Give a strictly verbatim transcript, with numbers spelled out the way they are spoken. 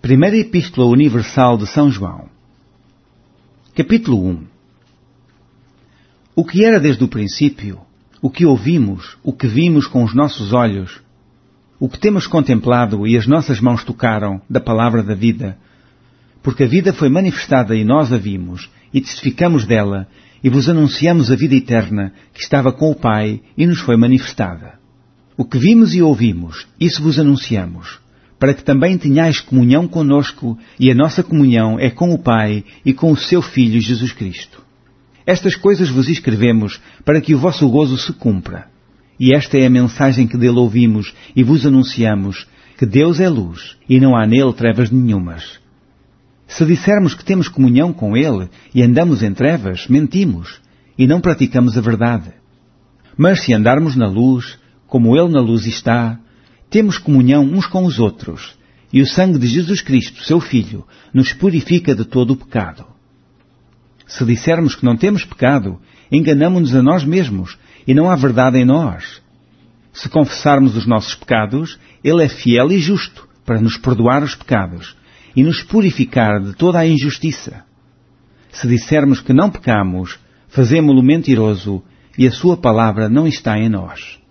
Primeira Epístola Universal de São João. Capítulo um. O que era desde o princípio, o que ouvimos, o que vimos com os nossos olhos, o que temos contemplado e as nossas mãos tocaram da palavra da vida, porque a vida foi manifestada e nós a vimos, e testificamos dela, e vos anunciamos a vida eterna que estava com o Pai e nos foi manifestada. O que vimos e ouvimos, isso vos anunciamos, para que também tenhais comunhão conosco, e a nossa comunhão é com o Pai e com o seu Filho Jesus Cristo. Estas coisas vos escrevemos para que o vosso gozo se cumpra. E esta é a mensagem que dele ouvimos e vos anunciamos, que Deus é luz e não há nele trevas nenhumas. Se dissermos que temos comunhão com ele e andamos em trevas, mentimos e não praticamos a verdade. Mas se andarmos na luz, como ele na luz está, temos comunhão uns com os outros, e o sangue de Jesus Cristo, seu Filho, nos purifica de todo o pecado. Se dissermos que não temos pecado, enganamo-nos a nós mesmos, e não há verdade em nós. Se confessarmos os nossos pecados, ele é fiel e justo para nos perdoar os pecados e nos purificar de toda a injustiça. Se dissermos que não pecamos, fazemo-lo mentiroso, e a sua palavra não está em nós.